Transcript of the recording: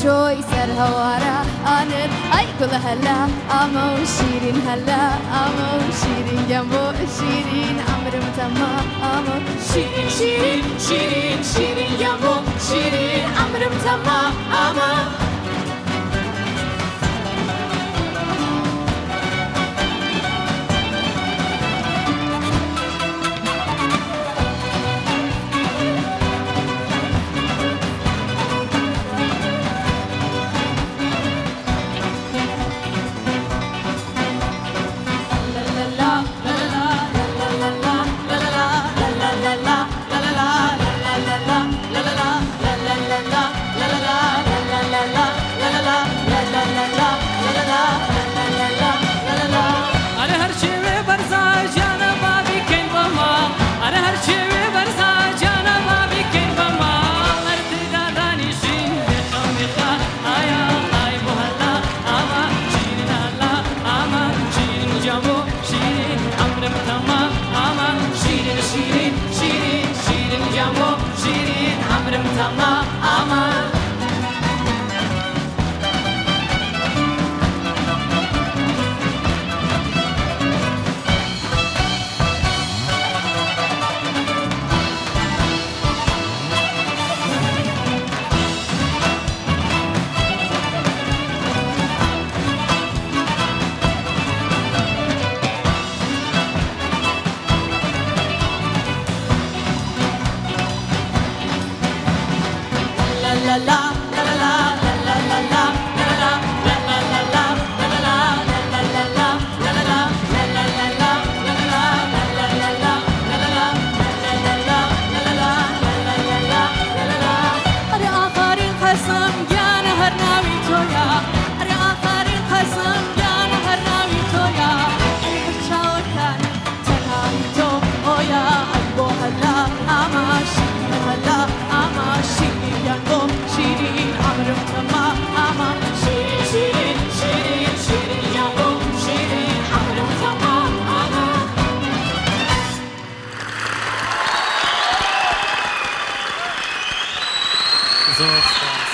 شوي سر هوارا أنا أي كل هلا أمو شيرين هلا أمو شيرين جنبو شيرين عمر متما أمو شيرين شيرين شيرين شيرين جنبو شيرين عمر متما أمو Tamam aman la la la la la la la So.